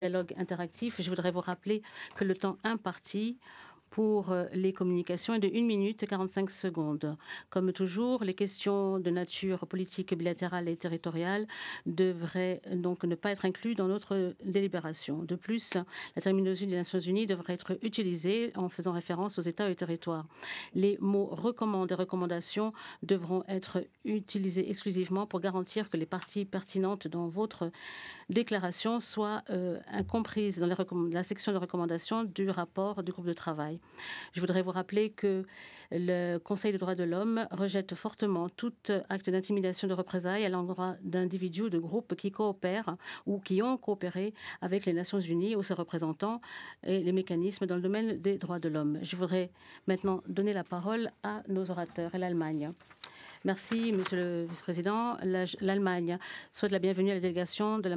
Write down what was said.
Dialogue interactif, je voudrais vous rappeler que le temps imparti pour les communications est de 1 minute et 45 secondes. Comme toujours, les questions de nature politique, bilatérale et territoriale devraient donc ne pas être incluses dans notre délibération. De plus, la terminologie des Nations Unies devrait être utilisée en faisant référence aux États et aux territoires. Les mots recommande et recommandations devront être utilisés exclusivement pour garantir que les parties pertinentes dans votre déclaration soient comprises dans la section de recommandations du rapport du groupe de travail. Je voudrais vous rappeler que le Conseil des droits de l'homme rejette fortement tout acte d'intimidation de représailles à l'endroit d'individus ou de groupes qui coopèrent ou qui ont coopéré avec les Nations Unies ou ses représentants et les mécanismes dans le domaine des droits de l'homme. Je voudrais maintenant donner la parole à nos orateurs et l'Allemagne. Merci, Monsieur le Vice-président. L'Allemagne souhaite la bienvenue à la délégation de la